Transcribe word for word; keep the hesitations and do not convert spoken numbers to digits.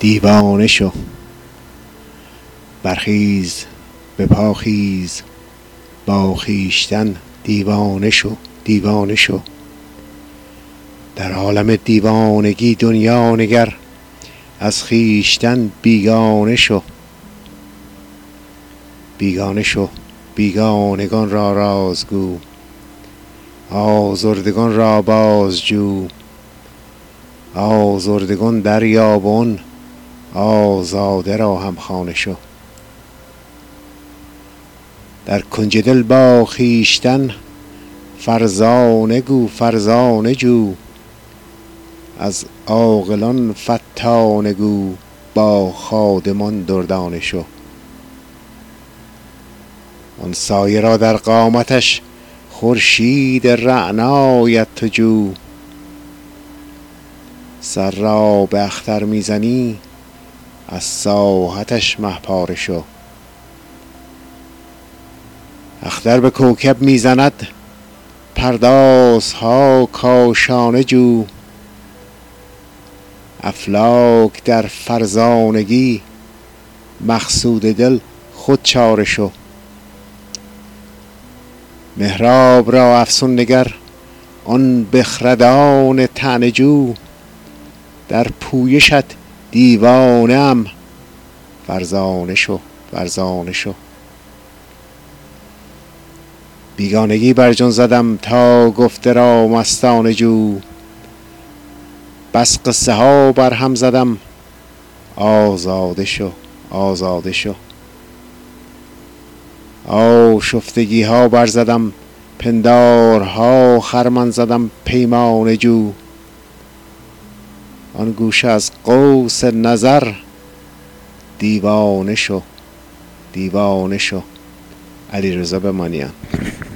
دیوانه شو. برخیز به پا خیز، با خویشتن دیوانه شو. دیوانه شو. در عالم دیوانگی دنیا نگر، از خویشتن بیگانه شو. بیگانه شو. بیگانگان را رازگو، آزردگان را بازجو. آزردگان دریاب و آن آزاده را همخانه شو. در کنج دل با خویشتن فرزانه گو، فرزانه جو. از عاقلان فتانه گو، با خادمان دردانه شو. آن سایه را در قامتش خورشید رعنایت تو جو. سر را به اختر میزنی، از ساحتش مه پاره شو. اختر به کوکب میزند پردازها کاشانه جو. افلاک در فرزانگی، مقصود دل خود چاره شو. محراب را افسون نگر، آن بخردان طعنه جو. در پویشت دیوانه ام، فرزانه شو، فرزانه شو. بیگانگی بر جان زدم، تا گفته را مستانه جو. بس قصه ها بر هم زدم، آزاده شو، آزاده شو. آشفتگی ها بر زدم، پندارها خرمن زدم پیمانه جو. آن گوشه از قوس نظر، دیوانه شو، دیوانه شو. علیرضا بمانیان.